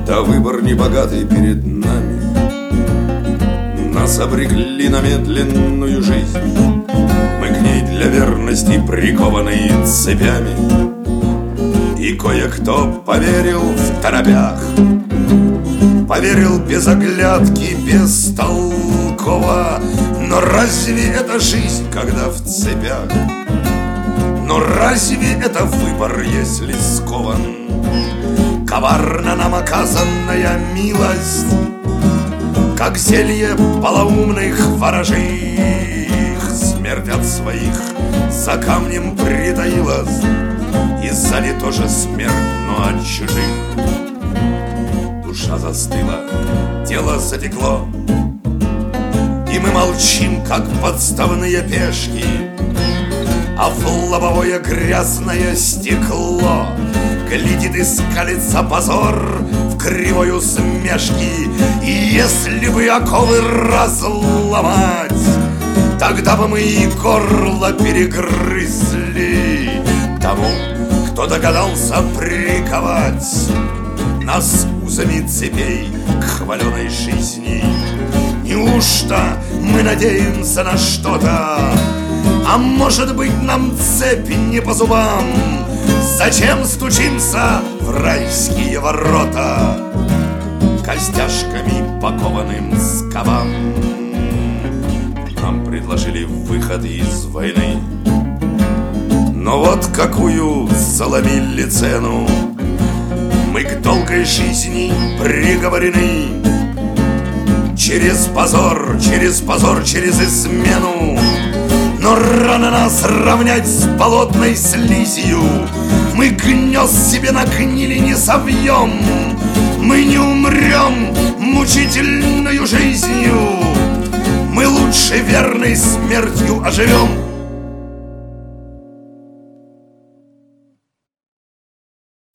Да выбор небогатый перед нами. Нас обрекли на медленную жизнь, мы к ней для верности прикованы цепями. И кое-кто поверил в торопях, поверил без оглядки, бестолково. Но разве это жизнь, когда в цепях? Но разве это выбор, если скован? Коварна нам оказанная милость, как зелье полоумных ворожих. Смерть от своих за камнем притаилась, и сзади тоже смерть, но от чужих. Душа застыла, тело затекло, и мы молчим, как подставные пешки, а в лобовое грязное стекло глядит и скалится позор в кривой усмешки. И если бы оковы разломать, тогда бы мы и горло перегрызли тому, кто догадался приковать нас узами цепей к хваленой жизни. Неужто мы надеемся на что-то? А может быть, нам цепи не по зубам? Зачем стучимся в райские ворота костяшками покованным скобам? Нам предложили выход из войны, но вот какую заломили цену. Мы к долгой жизни приговорены через позор, через позор, через измену. Но рано нас равнять с болотной слизью. Мы гнезд себе на гнили не совьем, мы не умрем мучительною жизнью, мы лучше верной смертью оживем.